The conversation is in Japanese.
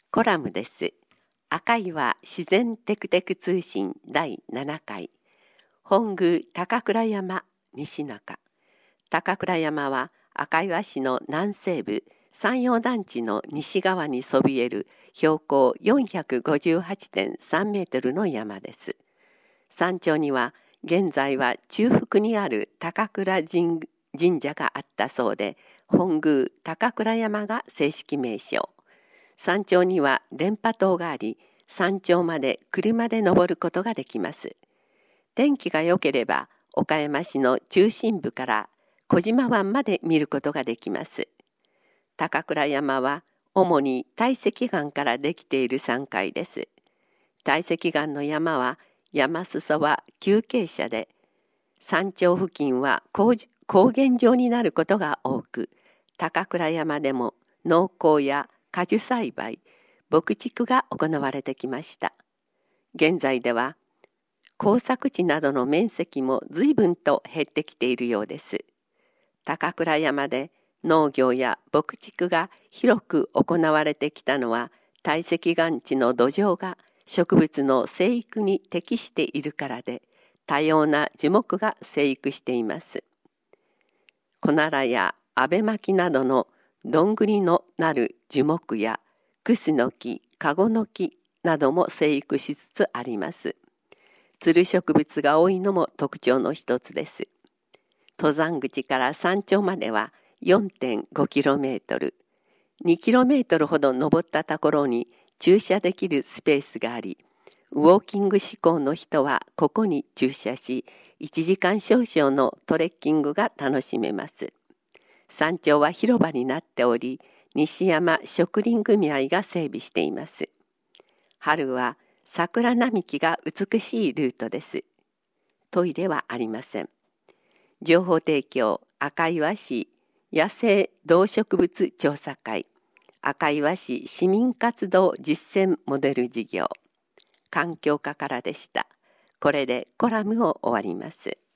コラムです。赤岩自然テクテク通信第7回。本宮高倉山西中。高倉山は赤岩市の南西部山陽団地の西側にそびえる標高 458.3 メートルの山です。山頂には現在は中腹にある高倉神社があったそうで、本宮高倉山が正式名称。山頂には電波塔があり、山頂まで車で登ることができます。天気が良ければ岡山市の中心部から小島湾まで見ることができます。高倉山は主に堆積岩からできている山塊です。堆積岩の山は山裾は急傾斜で、山頂付近は高原状になることが多く、高倉山でも農耕や果樹栽培、牧畜が行われてきました。現在では耕作地などの面積も随分と減ってきているようです。高倉山で農業や牧畜が広く行われてきたのは、堆積岩地の土壌が植物の生育に適しているからで、多様な樹木が生育しています。コナラやアベマキなどのどんぐりのなる樹木やクスノキ、カゴノキなども生育しつつあります。つる植物が多いのも特徴の一つです。登山口から山頂までは 4.5km、2km ほど登ったところに駐車できるスペースがあり、ウォーキング志向の人はここに駐車し、1時間少々のトレッキングが楽しめます。山頂は広場になっており、西山植林組合が整備しています。春は桜並木が美しいルートです。トイレはありません。情報提供、赤岩市野生動植物調査会、赤岩市市民活動実践モデル事業、環境課からでした。これでコラムを終わります。